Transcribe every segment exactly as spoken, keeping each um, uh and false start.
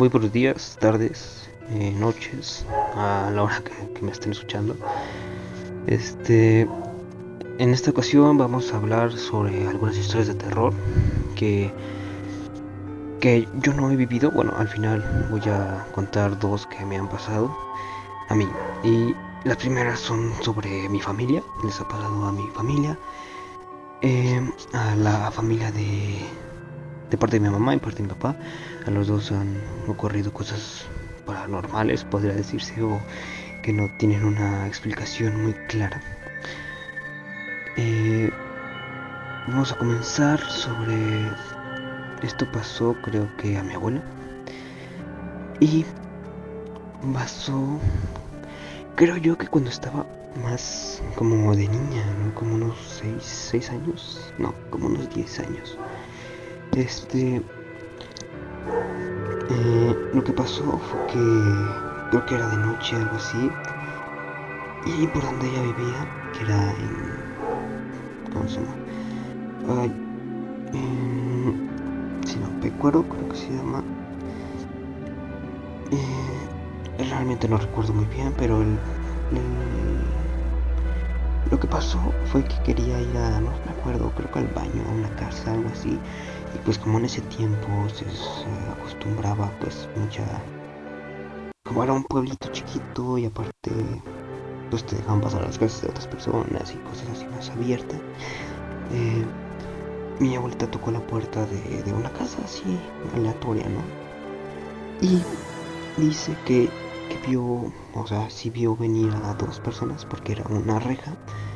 Muy buenos días, tardes, eh, noches, a la hora que, que me estén escuchando. Este, en esta ocasión vamos a hablar sobre algunas historias de terror que, que yo no he vivido. Bueno, al final voy a contar dos que me han pasado a mí. Y las primeras son sobre mi familia, les ha pasado a mi familia, eh, a la familia de, de parte de mi mamá y parte de mi papá. A los dos han ocurrido cosas paranormales, podría decirse, o que no tienen una explicación muy clara. Eh, vamos a comenzar sobre... Esto pasó creo que a mi abuela. Y pasó... Creo yo que cuando estaba más como de niña, ¿no? Como unos seis años. No, como unos diez años. Este... Eh, lo que pasó fue que... Creo que era de noche, algo así. Y por donde ella vivía, que era en... ¿Cómo se llama? Ay, en... Si no, Pecuaro, creo que se llama. Eh, realmente no recuerdo muy bien, pero el, el... lo que pasó fue que quería ir a... No me acuerdo, creo que al baño, a una casa, algo así. Y pues como en ese tiempo se, se acostumbraba pues mucha... Como era un pueblito chiquito y aparte pues te dejaban pasar a las casas de otras personas y cosas así más abiertas. Eh, mi abuelita tocó la puerta de, de una casa así aleatoria, ¿no? Y dice que, que vio, o sea, sí vio venir a dos personas porque era una reja.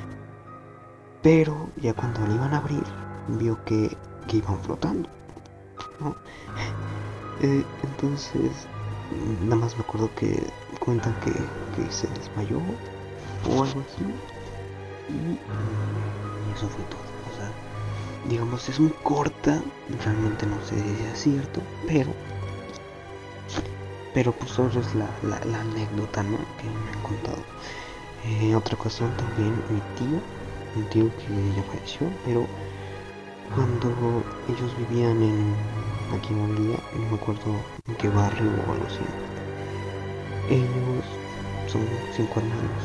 Pero ya cuando le iban a abrir, vio que, que iban flotando, ¿no? Eh, entonces, nada más me acuerdo que cuentan que, que se desmayó o algo así. Y, y eso fue todo. O sea, digamos, es muy corta, realmente no sé si es cierto, pero pero pues solo es la, la, la anécdota, ¿no? Que me han contado. Eh, otra ocasión también mi tío, mi tío que ya falleció, pero cuando ellos vivían en aquí en Morelia, no me acuerdo en qué barrio o algo así. Ellos son cinco hermanos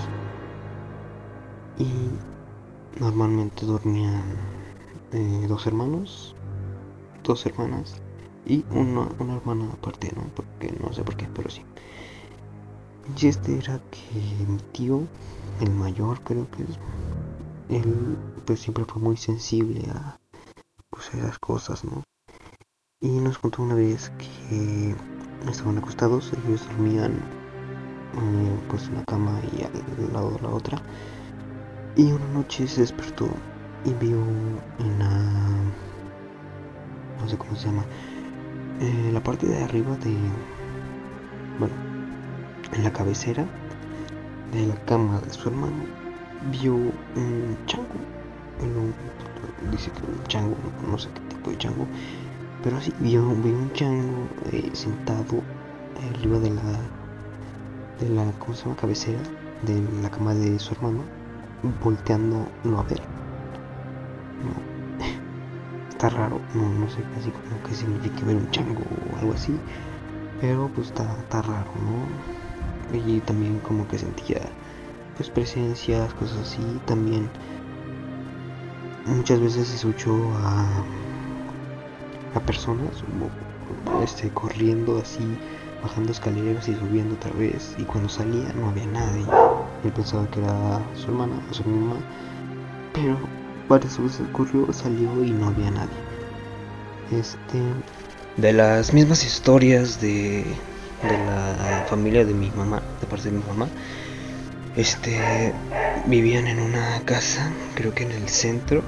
y normalmente dormían eh, dos hermanos, dos hermanas y una, una hermana aparte, ¿no? Porque no sé por qué, pero sí. Y este era que mi tío, el mayor creo que es, él pues siempre fue muy sensible a pues a esas cosas, ¿no? Y nos contó una vez que estaban acostados, ellos dormían eh, pues en la cama y al lado de la otra. Y una noche se despertó y vio en la... no sé cómo se llama, eh, la parte de arriba de... bueno, en la cabecera de la cama de su hermano, vio un chango. Bueno, dice que un chango, no sé qué tipo de chango, pero sí, vio, vio un chango eh, sentado arriba de la... de la, ¿cómo se llama? Cabecera de la cama de su hermano, volteándolo a ver. No, está raro, no, no sé casi como que significa ver un chango o algo así, pero pues está, está raro, ¿no? Y también como que sentía pues presencias, cosas así. También muchas veces escuchó a, a personas este, corriendo así, bajando escaleras y subiendo otra vez, y cuando salía no había nadie. Él pensaba que era su hermana o su mamá, pero varias veces ocurrió, salió y no había nadie. Este, de las mismas historias de, de la familia de mi mamá, de parte de mi mamá, este, vivían en una casa, creo que en el centro,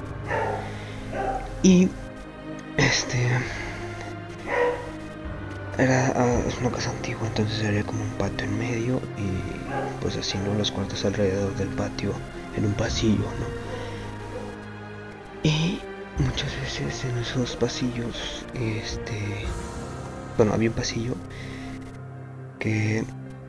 y este era uh, es una casa antigua, entonces había como un patio en medio y pues así, ¿no? Los cuartos alrededor del patio en un pasillo, ¿no? Y muchas veces en esos pasillos, este, bueno, había un pasillo que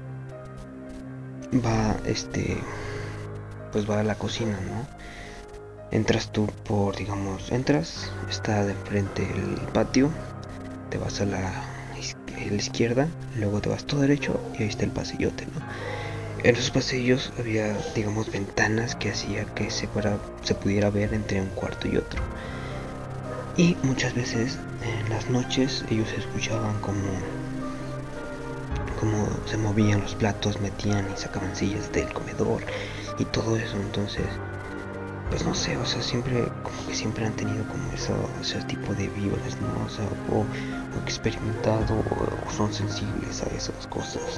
va, este, pues va a la cocina, ¿no? Entras tú por, digamos, entras, está de frente el patio, te vas a la a la izquierda, luego te vas todo derecho y ahí está el pasillote, ¿no? En esos pasillos había, digamos, ventanas que hacía que se, fuera, se pudiera ver entre un cuarto y otro. Y muchas veces en las noches ellos escuchaban como, como se movían los platos, metían y sacaban sillas del comedor y todo eso. Entonces, pues no sé, o sea, siempre, como que siempre han tenido como eso, ese tipo de vibras, ¿no? O sea, o, o experimentado o, o son sensibles a esas cosas.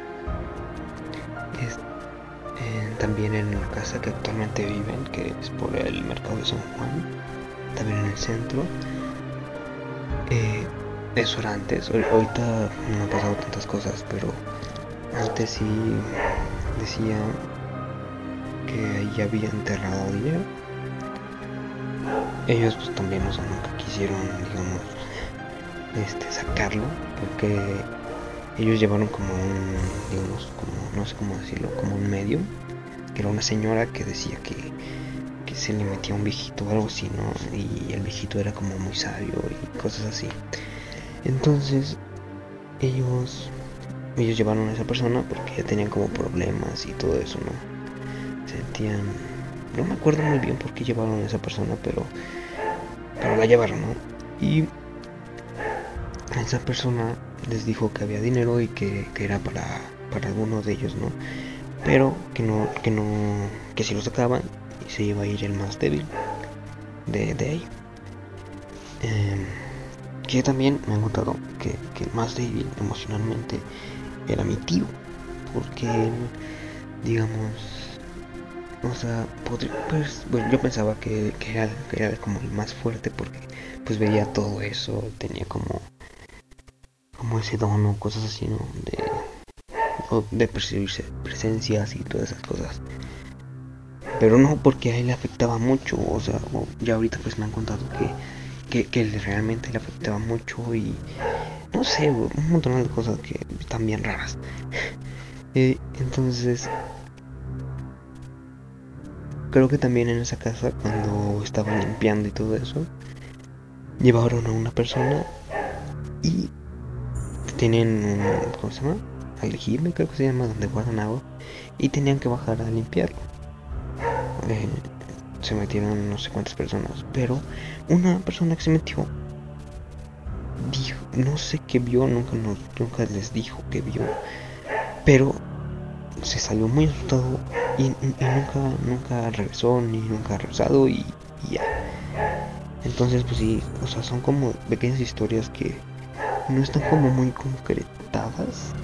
Es, eh, también en la casa que actualmente viven, que es por el mercado de San Juan, también en el centro. Eh, eso era antes, ahorita no han pasado tantas cosas, pero antes sí decía que ahí había enterrado dinero. Ellos pues también, o sea, nunca quisieron, digamos, este, sacarlo, porque ellos llevaron como un, digamos, como, no sé cómo decirlo, como un medio, que era una señora que decía que, que se le metía un viejito o algo así, ¿no? Y el viejito era como muy sabio y cosas así. Entonces, ellos, ellos llevaron a esa persona porque ya tenían como problemas y todo eso, ¿no? Sentían, no me acuerdo muy bien por qué llevaron a esa persona, pero, pero la llevaron, ¿no? Y esa persona les dijo que había dinero y que, que era para, para alguno de ellos, ¿no? Pero que no, que no, que si lo sacaban se iba a ir el más débil de, de ahí. Eh, que también me han contado que, que el más débil emocionalmente era mi tío, porque él, digamos, o sea, podría, pues, bueno, yo pensaba que, que, era, que era como el más fuerte porque pues veía todo eso, tenía como como ese don o cosas así, ¿no? De, o de percibirse presencias y todas esas cosas. Pero no porque a él le afectaba mucho, o sea, o ya ahorita pues me han contado que, que, que realmente le afectaba mucho y no sé, un montón de cosas que están bien raras. eh, entonces, creo que también en esa casa, cuando estaban limpiando y todo eso, llevaron a una persona y tienen un, ¿cómo se llama? Aljibe, creo que se llama, donde guardan agua, y tenían que bajar a limpiarlo. Eh, se metieron no sé cuántas personas, pero una persona que se metió dijo, no sé qué vio, nunca, nos, nunca les dijo qué vio, pero se salió muy asustado y, y nunca, nunca regresó ni nunca ha regresado y, y ya. Entonces pues sí, o sea, son como pequeñas historias que no están como muy concretadas,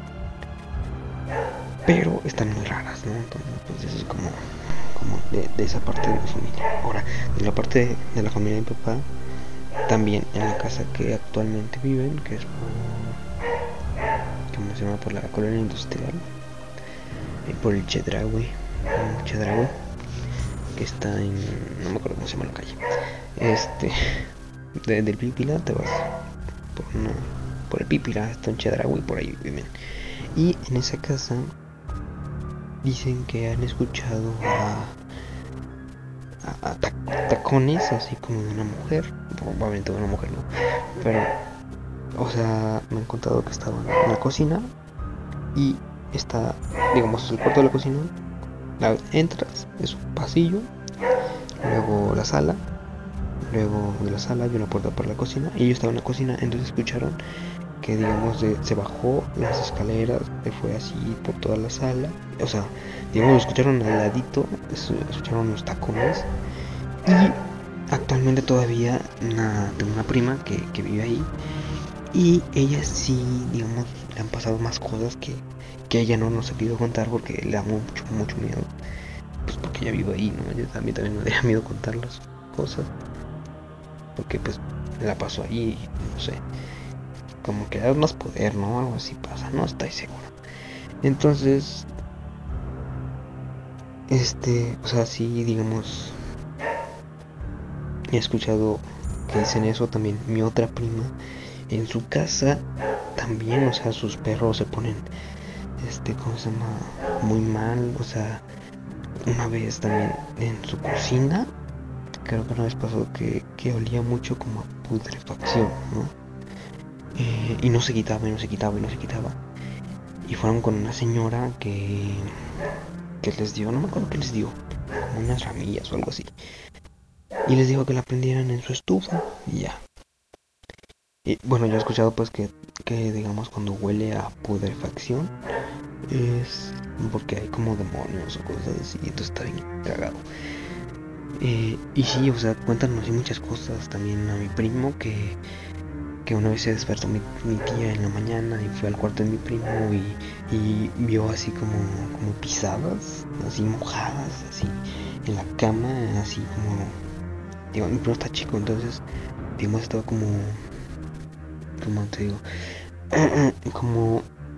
pero están muy raras, ¿no? Entonces pues eso es como, como de, de esa parte de la familia. Ahora, de la parte de, de la familia de mi papá, también en la casa que actualmente viven, que es por, ¿cómo se llama? Por la colonia industrial, y por el Chedraui, el Chedraui, que está en, no me acuerdo cómo se llama la calle, este, de, del Pípila te vas por una, por el Pípila, está en Chedraui, por ahí viven. Y en esa casa dicen que han escuchado a, a, a tacones así como de una mujer, probablemente de una mujer, no, pero, o sea, me han contado que estaban en la cocina y está, digamos, el cuarto de la cocina, la, entras, es un pasillo, luego la sala, luego de la sala hay una puerta para la cocina y ellos estaban en la cocina, entonces escucharon que, digamos, de, se bajó las escaleras, se fue así por toda la sala, o sea, digamos, lo escucharon al ladito, escucharon los tacones. Y actualmente todavía una, tengo una prima que, que vive ahí y ella sí, digamos, le han pasado más cosas que, que ella no nos ha querido contar porque le da mucho, mucho miedo, pues porque ella vive ahí, ¿no? Yo también, también me daría miedo contar las cosas porque pues la pasó ahí, no sé, como que da más poder, ¿no? Algo así pasa, no estoy seguro. Entonces, este, o sea, sí, digamos, he escuchado que dicen eso también. Mi otra prima, en su casa también, o sea, sus perros se ponen, este, ¿cómo se llama? Muy mal, o sea, una vez también en su cocina, creo que una vez pasó que, que olía mucho como a putrefacción, ¿no? eh, y no se quitaba y no se quitaba y no se quitaba. Y fueron con una señora que, que les dio, no me acuerdo qué les dio, como unas ramillas o algo así. Y les dijo que la prendieran en su estufa y ya. Y bueno, yo he escuchado pues que, que digamos cuando huele a putrefacción es porque hay como demonios o cosas así, entonces está bien cagado. Eh, y sí, o sea, cuéntanos así muchas cosas. También a mi primo que, que una vez se despertó mi, mi tía en la mañana y fue al cuarto de mi primo y, y vio así como, como pisadas, así mojadas, así en la cama, así como, digo, mi primo está chico, entonces, digamos, estaba como, como te digo, como,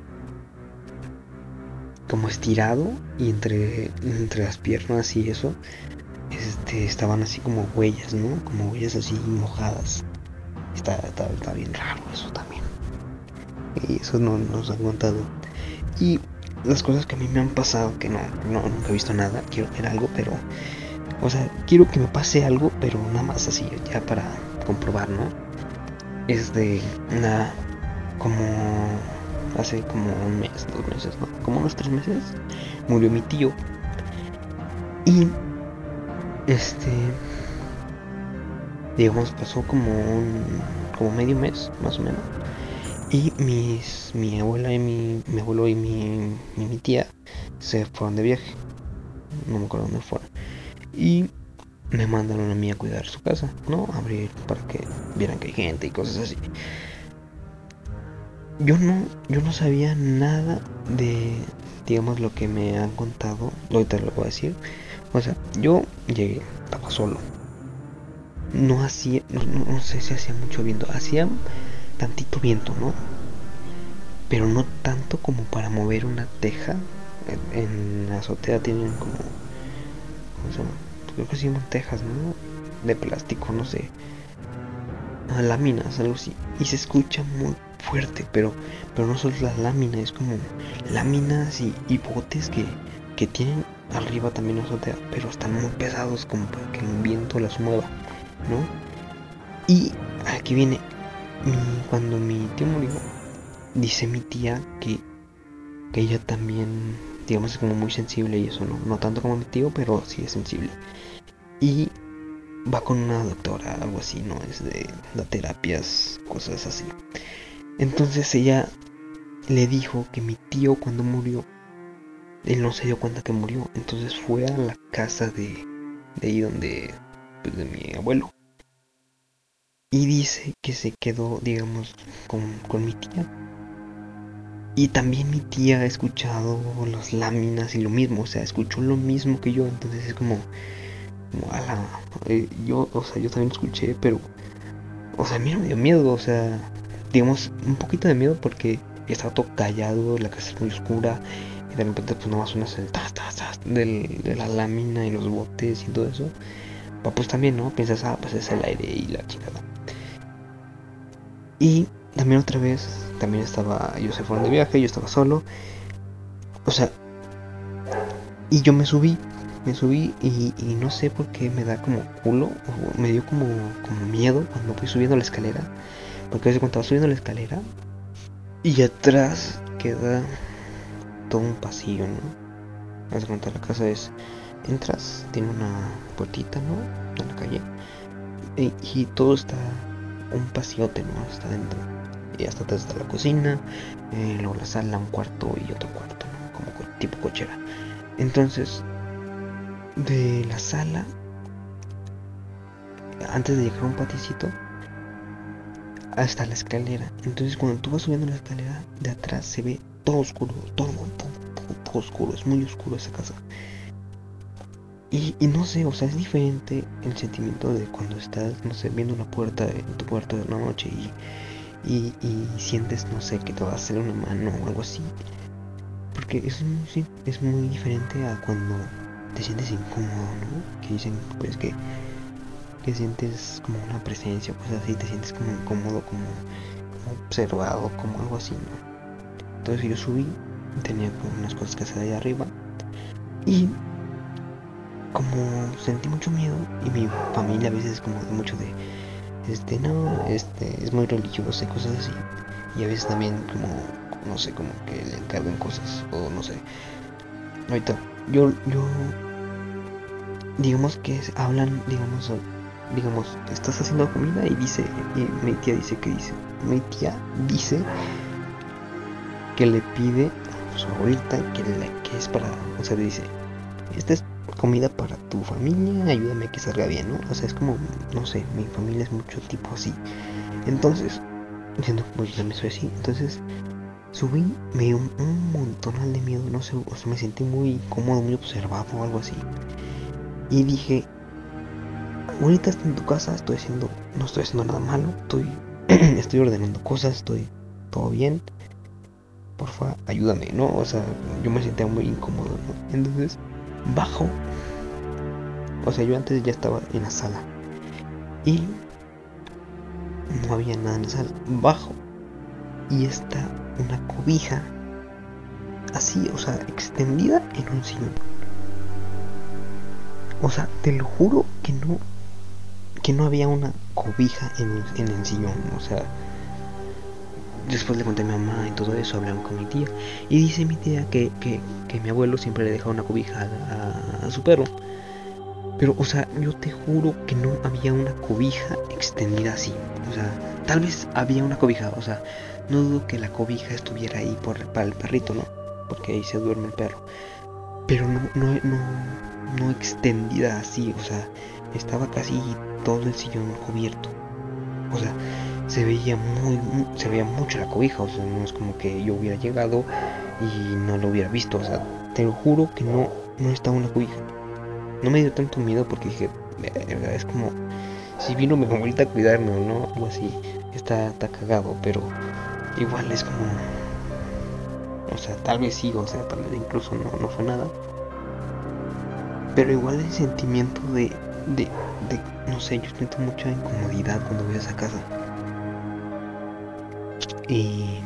como estirado y entre, entre las piernas y eso, este, estaban así como huellas, ¿no? Como huellas así mojadas. Está, está, está bien raro eso también. Y eso no nos han contado. Y las cosas que a mí me han pasado, que no, no nunca he visto nada, quiero ver algo, pero, o sea, quiero que me pase algo, pero nada más así, ya para comprobar, ¿no? Es de una, como, hace como un mes, dos meses, ¿no? Como unos tres meses, murió mi tío. Y, este, digamos, pasó como un, como medio mes, más o menos. Y mis, mi abuela y mi, mi abuelo y mi, mi, mi tía se fueron de viaje. No me acuerdo dónde fueron. Y me mandaron a mí a cuidar su casa, ¿no? A abrir para que vieran que hay gente y cosas así. Yo no, yo no sabía nada de, digamos, lo que me han contado. Ahorita lo voy a decir. O sea, yo llegué, estaba solo. No hacía, no, no, no sé si hacía mucho viento. Hacía tantito viento, ¿no? Pero no tanto como para mover una teja. En, en la azotea tienen como, ¿cómo se llama? Creo que se llaman tejas, ¿no? De plástico, no sé. Ah, láminas, algo así. Y se escucha muy fuerte, pero, pero no solo es la lámina, es como láminas y, y botes que, que tienen arriba también la azotea, pero están muy pesados como para que el viento las mueva, ¿no? Y aquí viene, mi, cuando mi tío murió, dice mi tía que, que ella también, digamos, es como muy sensible y eso, ¿no? No tanto como mi tío, pero sí es sensible. Y va con una doctora, algo así, ¿no? Es de, de terapias, cosas así. Entonces ella le dijo que mi tío cuando murió, él no se dio cuenta que murió. Entonces fue a la casa de, de ahí donde, pues de mi abuelo. Y dice que se quedó, digamos, con, con mi tía. Y también mi tía ha escuchado las láminas y lo mismo, o sea, escuchó lo mismo que yo, entonces es como, como a la, eh, yo, o sea, yo también escuché, pero, o sea, a mí no me dio miedo, o sea, digamos, un poquito de miedo porque estaba todo callado, la casa es muy oscura, y de repente pues nomás suenas el tas, tas, tas del, de la lámina y los botes y todo eso, pa, pues también, ¿no? Piensas, ah, pues es el aire y la chingada. Y también otra vez, también estaba, ellos se fueron de viaje, yo estaba solo, o sea, y yo me subí, me subí y, y no sé por qué me da como culo, o me dio como, como miedo cuando fui subiendo la escalera, porque a veces cuando estaba subiendo la escalera, y atrás queda todo un pasillo, ¿no? Haz de cuenta, la casa es, entras, tiene una puertita, ¿no? En la calle, y, y todo está, un pasillote, ¿no? Está dentro, y hasta atrás está la cocina, eh, luego la sala, un cuarto y otro cuarto, ¿no? Como co tipo cochera. Entonces, de la sala, antes de llegar a un paticito, hasta la escalera. Entonces cuando tú vas subiendo la escalera, de atrás se ve todo oscuro, todo, todo, todo, todo oscuro, es muy oscuro esa casa. Y, y no sé, o sea, es diferente el sentimiento de cuando estás, no sé, viendo una puerta en tu cuarto de la noche y, y, y sientes, no sé, que te va a hacer una mano o algo así. Porque es muy, es muy diferente a cuando te sientes incómodo, ¿no? Que dicen, pues que que sientes como una presencia o cosas así, te sientes como incómodo, como, como observado, como algo así, ¿no? Entonces yo subí, tenía como unas cosas que hacer ahí arriba y como sentí mucho miedo y mi familia a veces como de mucho de, este, no, este, es muy religioso y cosas así. y a veces también como, no sé, como que le encargan cosas o no sé. Ahorita, yo, yo, digamos que hablan, digamos, digamos, estás haciendo comida y dice, y mi tía dice que dice, mi tía dice que le pide a su abuelita que, la, que es para, o sea, le dice, esta es comida para tu familia, ayúdame a que salga bien, ¿no? O sea, es como, no sé, mi familia es mucho tipo así. Entonces, siendo pues yo también soy así, entonces subí, me dio un, un montonal de miedo, no sé, o sea, me sentí muy cómodo, muy observado o algo así. Y dije, ahorita estoy en tu casa, estoy haciendo, no estoy haciendo nada malo, estoy, estoy ordenando cosas, estoy todo bien. Porfa, ayúdame, ¿no? O sea, yo me sentía muy incómodo, ¿no? Entonces, bajo. O sea, yo antes ya estaba en la sala. Y no había nada en la sala. Bajo. Y está una cobija. Así, o sea, extendida en un sillón. O sea, te lo juro que no. Que no había una cobija en, en el sillón. O sea, después le conté a mi mamá y todo eso, hablaron con mi tía. Y dice mi tía que, que, que mi abuelo siempre le dejaba una cobija a, a, a su perro. Pero, o sea, yo te juro que no había una cobija extendida así. O sea, tal vez había una cobija. O sea, no dudo que la cobija estuviera ahí por, para el perrito, ¿no? Porque ahí se duerme el perro. Pero no, no, no, no extendida así. O sea, estaba casi todo el sillón cubierto. O sea, se veía muy, muy, se veía mucho la cobija. O sea, no es como que yo hubiera llegado y no lo hubiera visto. O sea, te lo juro que no, no estaba una cobija. No me dio tanto miedo porque dije, es como si vino mi abuelita a cuidarme o no, algo así. Está, está cagado, pero igual es como, o sea, tal vez sí, o sea, tal vez incluso no, no fue nada. Pero igual el sentimiento de, de, de, no sé, yo siento mucha incomodidad cuando voy a esa casa. Y,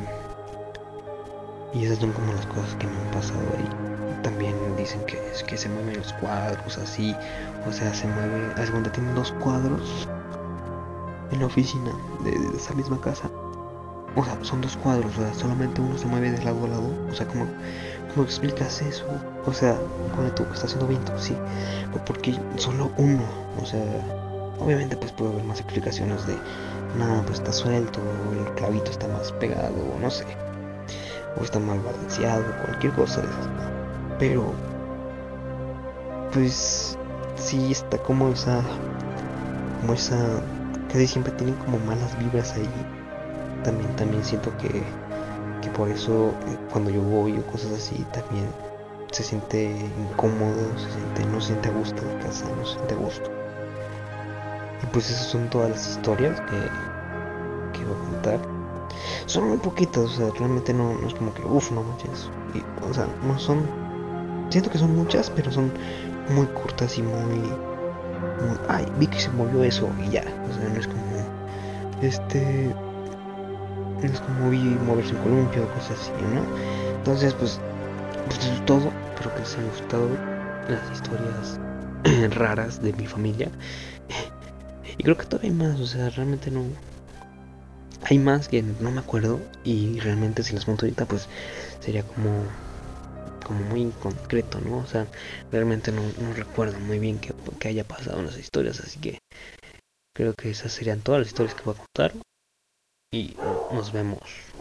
y esas son como las cosas que me han pasado ahí. También dicen que es que se mueven los cuadros así, o sea, se mueve, hace cuando tienen dos cuadros en la oficina de, de esa misma casa. O sea, son dos cuadros, o sea, solamente uno se mueve de lado a lado. O sea, ¿cómo, cómo explicas eso? O sea, cuando tú estás haciendo viento, sí, porque solo uno, o sea, obviamente pues puede haber más explicaciones de, nada, pues está suelto, el clavito está más pegado, o no sé, o está mal balanceado, cualquier cosa de esas. Pero, pues, sí está como esa, como esa, casi siempre tienen como malas vibras ahí. También, también siento que, que por eso eh, cuando yo voy o cosas así también se siente incómodo, se siente, no se siente a gusto en casa, no se siente a gusto. Y pues esas son todas las historias que, que voy a contar. Son muy poquitas, o sea, realmente no, no es como que, uff, no manches. Y, o sea, no son, siento que son muchas, pero son muy cortas y muy, muy, ay, vi que se movió eso y ya. O sea, no es como, este... no es como vi moverse en columpio o cosas así, ¿no? Entonces, pues, pues eso es todo. Espero que les haya gustado las historias raras de mi familia. Y creo que todavía hay más, o sea, realmente no. Hay más que no me acuerdo. Y realmente si las monto ahorita, pues sería como. Como muy inconcreto, ¿no? O sea, realmente no, no recuerdo muy bien qué, qué haya pasado en las historias. Así que creo que esas serían todas las historias que voy a contar. Y nos vemos